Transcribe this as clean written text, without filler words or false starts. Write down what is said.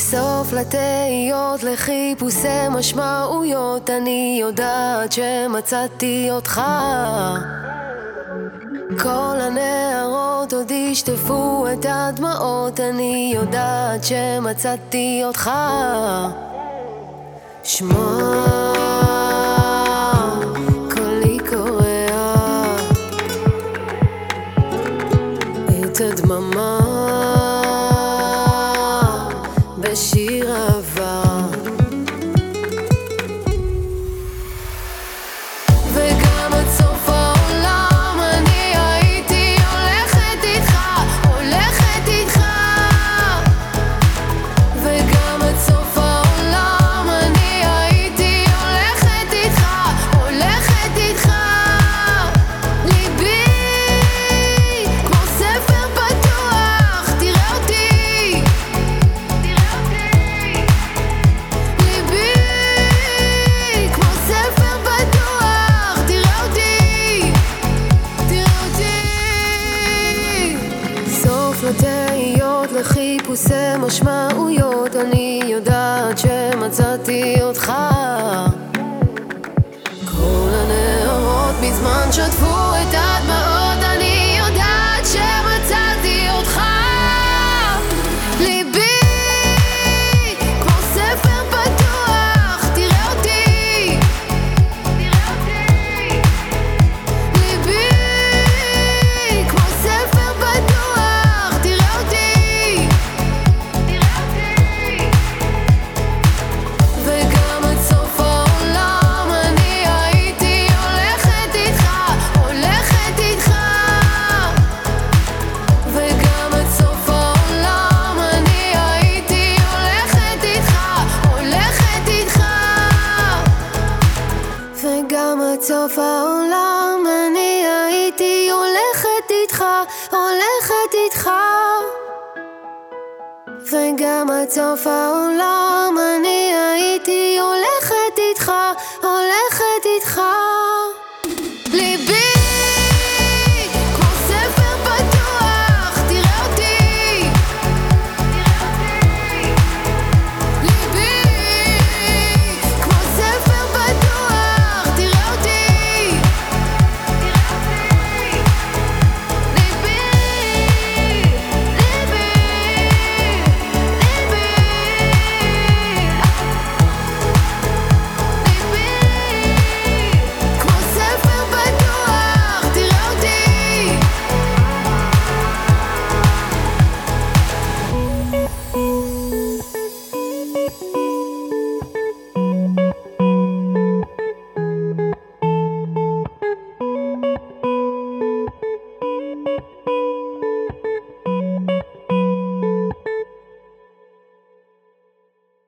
סוף לתהיות, לחיפושי משמעויות. אני יודעת שמצאתי אותך. כל הנערות עוד ישטפו את הדמעות. אני יודעת שמצאתי אותך. שמע, קולי קורע את הדממה בשיר אהבה. וגם עד סוף העולם אני הייתי הולכת איתך, הולכת איתך. וגם עד סוף העולם אני הייתי הולכת איתך, הולכת איתך. ליבי כמו ספר פתוח, תראה אותי, תראה אותי. ליבי כמו ספר פתוח, תראה אותי, תראה אותי. סוף לתהיות, לחיפושי משמעויות. אני יודעת שמצאתי אותך. כל הנערות מזמן שטפו את הדמעות. אני יודעת שמצאתי אותך. ליבי כמו ספר פתוח, תראה אותי, תראה אותי. ליבי כמו ספר פתוח, תראה אותי, תראה אותי. וגם עד סוף העולם אני הייתי הולכת איתך, הולכת איתך. וגם עד סוף העולם אני הייתי הולכת איתך, הולכת איתך. וגם עד סוף העולם אני הייתי הולכת איתך, הולכת איתך. וגם עד סוף העולם אני הייתי